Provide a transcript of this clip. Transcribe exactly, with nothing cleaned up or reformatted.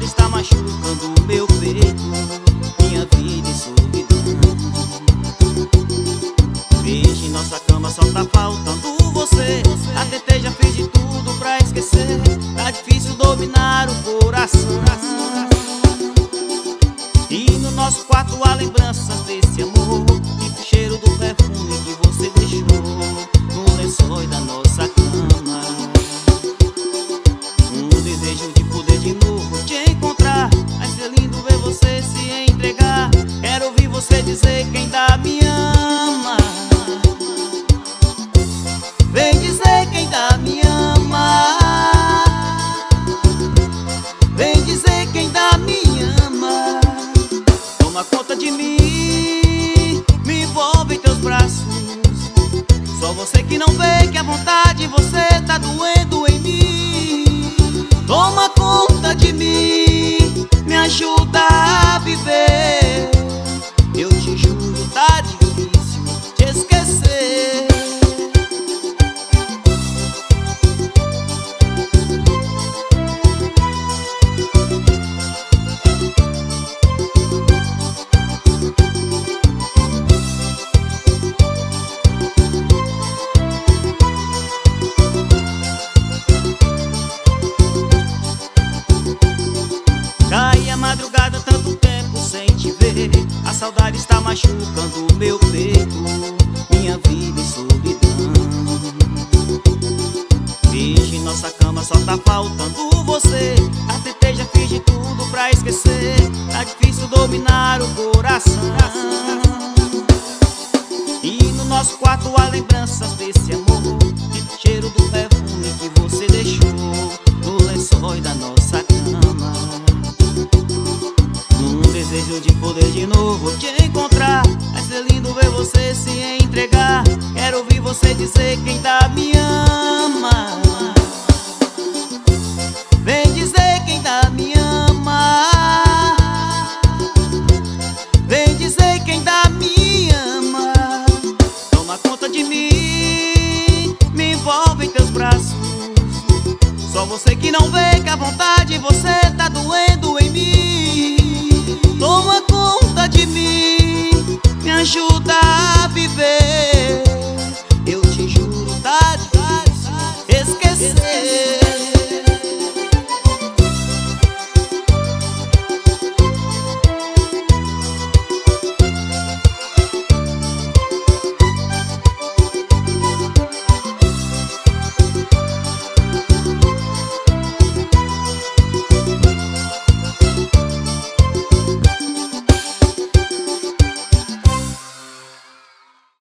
saudade está machucando o meu peito, minha vida em solidão. Veja, em nossa cama só tá faltando você. Já tentei, já fiz de tudo pra esquecer. Tá difícil dominar o coração. E no nosso quarto há lembranças desse amor, e o cheiro do perfume que você deixou no lençol da nossa cama. Um desejo de poder de novo te encontrar. Vai ser lindo ver você se entregar. Quero ouvir você dizer que ainda me ama. Vem dizer que ainda me ama. Vem dizer que ainda me ama. Toma conta de mim, me envolve em teus braços. Só você que não vê que a vontade de você tá doendo em mim. Toma conta de mim, me ajuda a viver. Eu te juro, tá difícil te esquecer. Cai a madrugada, tanto tempo sem te ver. A saudade está machucando o meu peito, minha vida em solidão. Veja, em nossa cama só tá faltando você. Já tentei, já fiz de tudo pra esquecer. Tá difícil dominar o coração. E no nosso quarto há lembranças desse amor, e o cheiro do perfume que você deixou no lençol da nossa cama. Num desejo de poder de novo te encontrar. Vai ser lindo ver você se entregar. Quero ouvir você dizer que ainda me ama. Vem dizer